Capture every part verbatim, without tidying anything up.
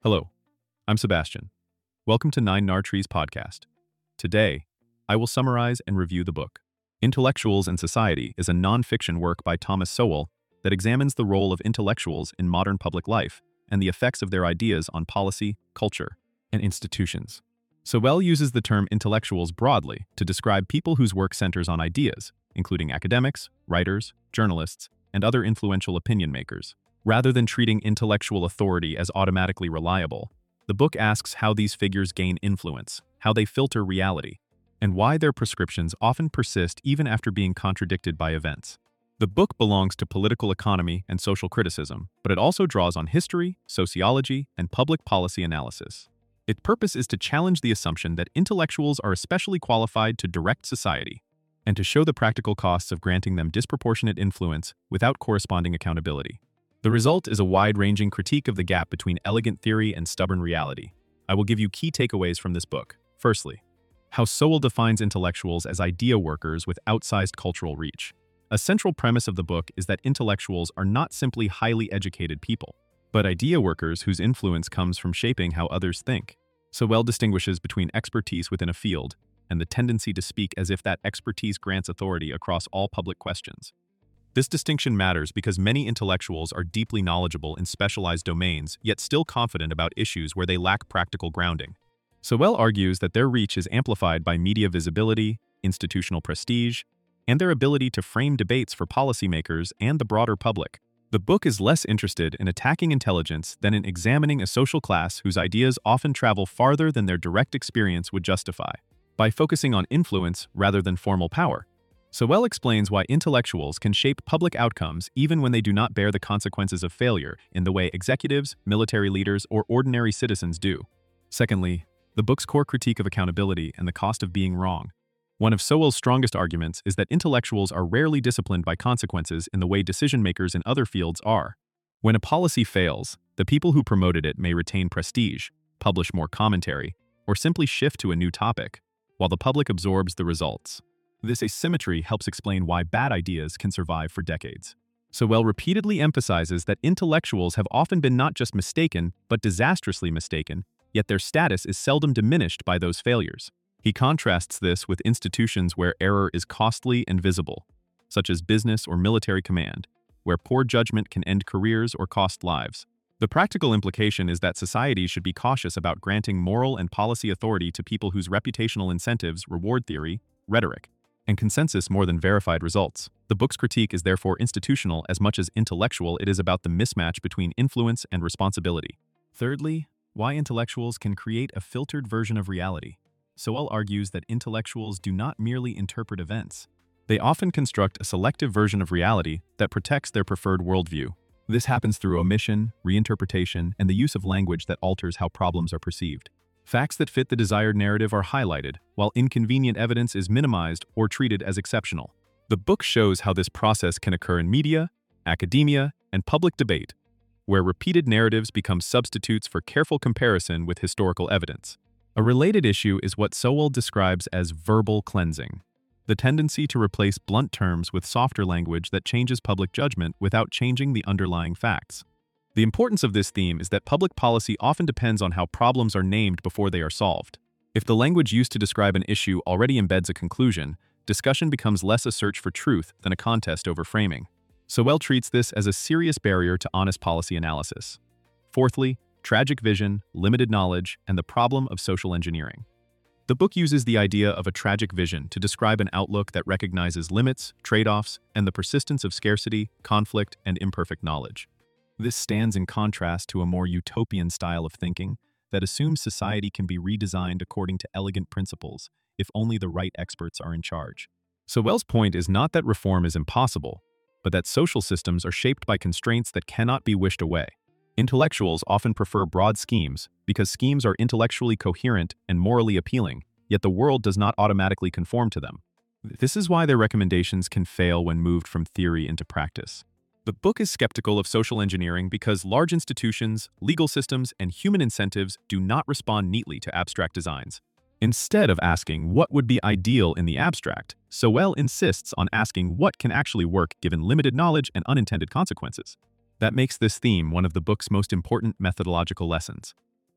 Hello, I'm Sebastian. Welcome to Nine Nar Trees podcast. Today, I will summarize and review the book. Intellectuals and Society is a non-fiction work by Thomas Sowell that examines the role of intellectuals in modern public life and the effects of their ideas on policy, culture, and institutions. Sowell uses the term intellectuals broadly to describe people whose work centers on ideas, including academics, writers, journalists, and other influential opinion makers. Rather than treating intellectual authority as automatically reliable, the book asks how these figures gain influence, how they filter reality, and why their prescriptions often persist even after being contradicted by events. The book belongs to political economy and social criticism, but it also draws on history, sociology, and public policy analysis. Its purpose is to challenge the assumption that intellectuals are especially qualified to direct society, and to show the practical costs of granting them disproportionate influence without corresponding accountability. The result is a wide-ranging critique of the gap between elegant theory and stubborn reality. I will give you key takeaways from this book. Firstly, how Sowell defines intellectuals as idea workers with outsized cultural reach. A central premise of the book is that intellectuals are not simply highly educated people, but idea workers whose influence comes from shaping how others think. Sowell distinguishes between expertise within a field and the tendency to speak as if that expertise grants authority across all public questions. This distinction matters because many intellectuals are deeply knowledgeable in specialized domains, yet still confident about issues where they lack practical grounding. Sowell argues that their reach is amplified by media visibility, institutional prestige, and their ability to frame debates for policymakers and the broader public. The book is less interested in attacking intelligence than in examining a social class whose ideas often travel farther than their direct experience would justify. By focusing on influence rather than formal power, Sowell explains why intellectuals can shape public outcomes even when they do not bear the consequences of failure in the way executives, military leaders, or ordinary citizens do. Secondly, the book's core critique of accountability and the cost of being wrong. One of Sowell's strongest arguments is that intellectuals are rarely disciplined by consequences in the way decision-makers in other fields are. When a policy fails, the people who promoted it may retain prestige, publish more commentary, or simply shift to a new topic, while the public absorbs the results. This asymmetry helps explain why bad ideas can survive for decades. Sowell repeatedly emphasizes that intellectuals have often been not just mistaken, but disastrously mistaken, yet their status is seldom diminished by those failures. He contrasts this with institutions where error is costly and visible, such as business or military command, where poor judgment can end careers or cost lives. The practical implication is that society should be cautious about granting moral and policy authority to people whose reputational incentives reward theory, rhetoric, and consensus more than verified results. The book's critique is therefore institutional as much as intellectual. It is about the mismatch between influence and responsibility. Thirdly, why intellectuals can create a filtered version of reality. Sowell argues that intellectuals do not merely interpret events. They often construct a selective version of reality that protects their preferred worldview. This happens through omission, reinterpretation, and the use of language that alters how problems are perceived. Facts that fit the desired narrative are highlighted, while inconvenient evidence is minimized or treated as exceptional. The book shows how this process can occur in media, academia, and public debate, where repeated narratives become substitutes for careful comparison with historical evidence. A related issue is what Sowell describes as verbal cleansing, the tendency to replace blunt terms with softer language that changes public judgment without changing the underlying facts. The importance of this theme is that public policy often depends on how problems are named before they are solved. If the language used to describe an issue already embeds a conclusion, discussion becomes less a search for truth than a contest over framing. Sowell treats this as a serious barrier to honest policy analysis. Fourthly, tragic vision, limited knowledge, and the problem of social engineering. The book uses the idea of a tragic vision to describe an outlook that recognizes limits, trade-offs, and the persistence of scarcity, conflict, and imperfect knowledge. This stands in contrast to a more utopian style of thinking that assumes society can be redesigned according to elegant principles if only the right experts are in charge. Sowell's point is not that reform is impossible, but that social systems are shaped by constraints that cannot be wished away. Intellectuals often prefer broad schemes because schemes are intellectually coherent and morally appealing, yet the world does not automatically conform to them. This is why their recommendations can fail when moved from theory into practice. The book is skeptical of social engineering because large institutions, legal systems, and human incentives do not respond neatly to abstract designs. Instead of asking what would be ideal in the abstract, Sowell insists on asking what can actually work given limited knowledge and unintended consequences. That makes this theme one of the book's most important methodological lessons.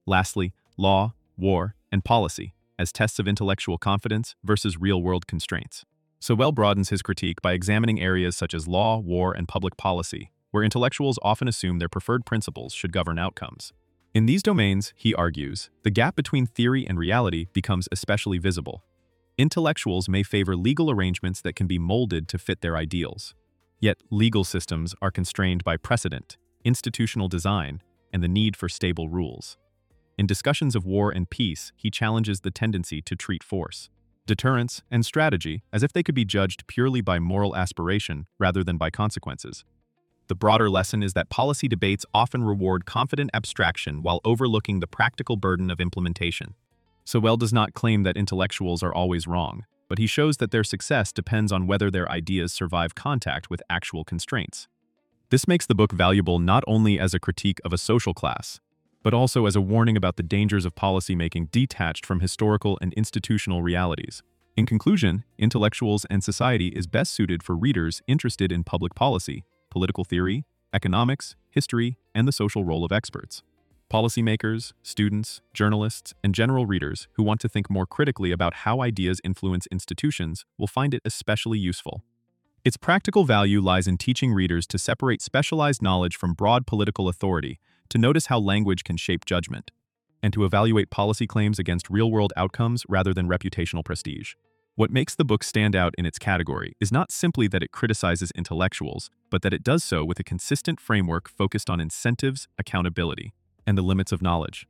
Lastly, law, war, and policy, as tests of intellectual confidence versus real-world constraints. Sowell broadens his critique by examining areas such as law, war, and public policy, where intellectuals often assume their preferred principles should govern outcomes. In these domains, he argues, the gap between theory and reality becomes especially visible. Intellectuals may favor legal arrangements that can be molded to fit their ideals. Yet, legal systems are constrained by precedent, institutional design, and the need for stable rules. In discussions of war and peace, he challenges the tendency to treat force, deterrence, and strategy as if they could be judged purely by moral aspiration rather than by consequences. The broader lesson is that policy debates often reward confident abstraction while overlooking the practical burden of implementation. Sowell does not claim that intellectuals are always wrong, but he shows that their success depends on whether their ideas survive contact with actual constraints. This makes the book valuable not only as a critique of a social class, but also as a warning about the dangers of policymaking detached from historical and institutional realities. In conclusion, Intellectuals and Society is best suited for readers interested in public policy, political theory, economics, history, and the social role of experts. Policymakers, students, journalists, and general readers who want to think more critically about how ideas influence institutions will find it especially useful. Its practical value lies in teaching readers to separate specialized knowledge from broad political authority, to notice how language can shape judgment, and to evaluate policy claims against real-world outcomes rather than reputational prestige. What makes the book stand out in its category is not simply that it criticizes intellectuals, but that it does so with a consistent framework focused on incentives, accountability, and the limits of knowledge.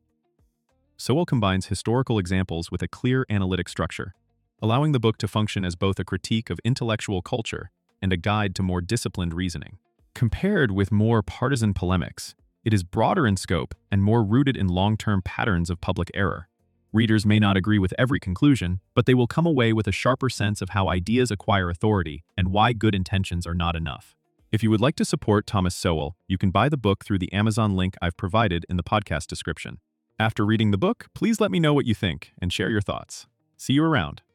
Sowell combines historical examples with a clear analytic structure, allowing the book to function as both a critique of intellectual culture and a guide to more disciplined reasoning. Compared with more partisan polemics, it is broader in scope and more rooted in long-term patterns of public error. Readers may not agree with every conclusion, but they will come away with a sharper sense of how ideas acquire authority and why good intentions are not enough. If you would like to support Thomas Sowell, you can buy the book through the Amazon link I've provided in the podcast description. After reading the book, please let me know what you think and share your thoughts. See you around.